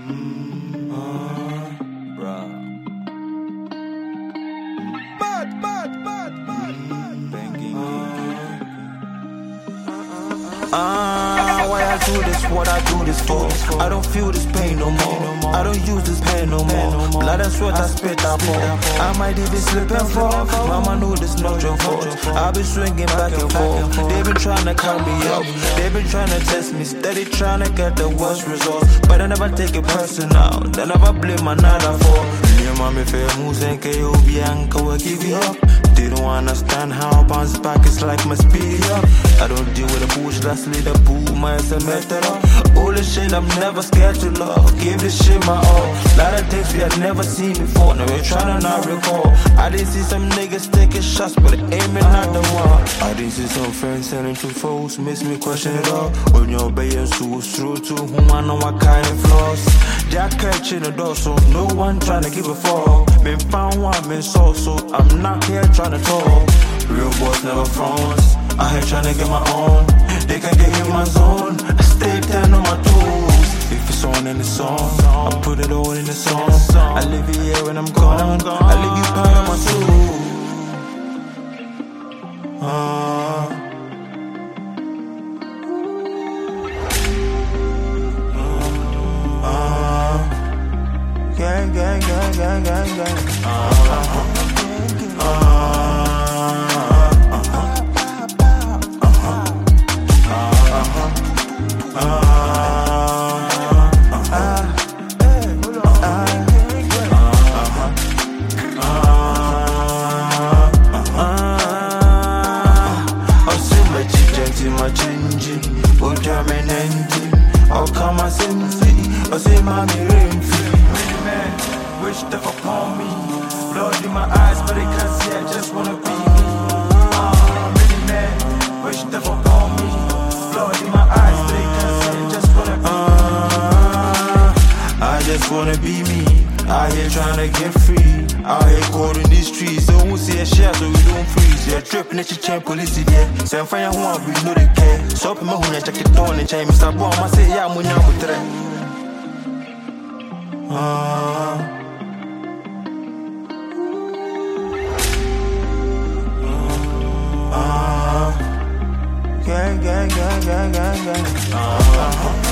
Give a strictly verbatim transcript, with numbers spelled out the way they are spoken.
Mm, uh, bruh. Bad, bad, bad, bad, bad. Banking. Ah, why I do this, what I do this for? I don't feel this pain no more. I don't use this pain no more. Blood and sweat I spit out for. I might even slip and fall. Mama knew this not your fault. I've been swinging back and forth. They've been trying to cut me up. They've been trying to test me, steady trying to get the worst results. But I never take it personal. They never blame another for. Your mommy fair moves and K O Bianca will give you up. They don't understand how I bounce back, it's like my speed up. I don't deal with a bullshit, that's lead a boo, my ass a method up. All this shit, I'm never scared to love. Give this shit my all. Lot of things we had never seen before, now we're trying to not recall. I didn't see some niggas taking shots, but aiming at the wall. I didn't see some friends sending to foes, miss me question it all. When you're obeying so true to whom I know I kind of flaws. Jack catching the door, so no one trying to give a fuck. Been found one, been so, so I'm not here trying to talk. Real boys never fronts. I here trying to get my own. They can get in my zone. I stay ten on my toes. If it's on in the song, I put it all in the song. I live here when I'm gone. I leave you part of my soul. Uh, uh, gang, gang, gang, gang, gang, gang. Uh, my changing, what I'm an ending. I'll come and send see, I'll say, mommy, rain free. Many men wish death upon me. Blood in my eyes, but they can't see, I just wanna be me. Ah, many men wish death upon me. Blood in my eyes, but they can't see, I just wanna be ah, I just wanna be me. Out here trying to get free. Out here cold in these streets. So we see a share so we don't freeze. Yeah, tripping at your chain police there. Send fire one, we know they care. So up in my home, I check it on and chain. Mister Bomb, I say, yeah, I'm with you. Ah. Ah. Gang, gang, gang, gang, gang, gang. Ah.